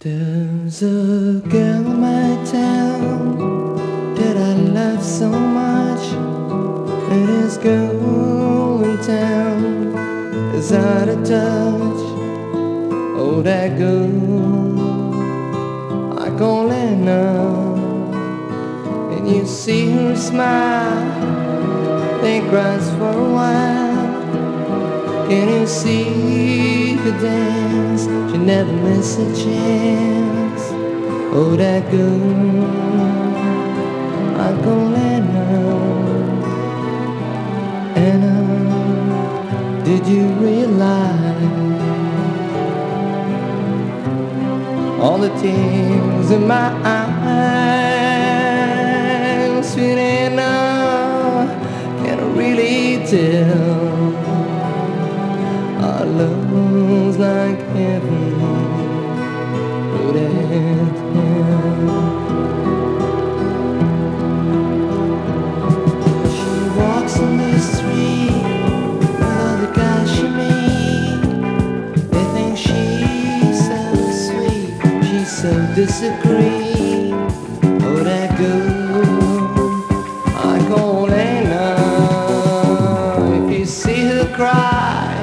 There's a girl in my town that I love so much. And this girl in town is out of touch. Oh, that girl, I call her now. And you see her smile, then cries for a while. Can you see her dance? She never miss a chance. Oh, that girl, I call Anna. Anna, did you realize all the tears in my eyes? Sweet Anna, can I really tell? Our love's like heaven, but it's hell. She walks on the street with all the guys she meets. They think she's so sweet, she's so discreet. Oh, that girl, I call Anna. If you see her cry,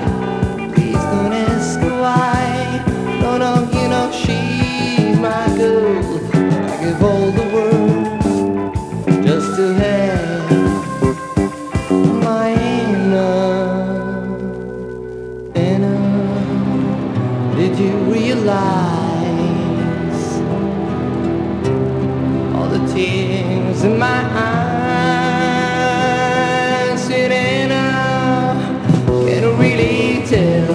she's my girl. I give all the world just to have my Anna. Anna, did you realize all the tears in my eyes? Said Anna, can I really tell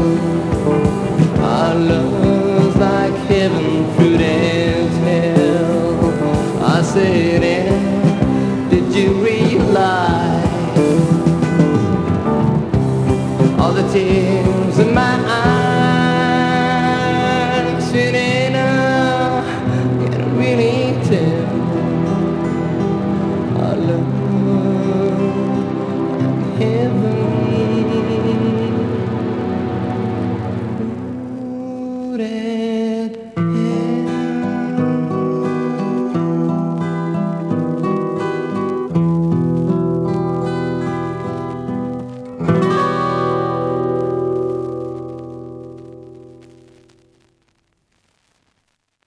our love like heaven through this hell? I said, Anna, did you realize all the tears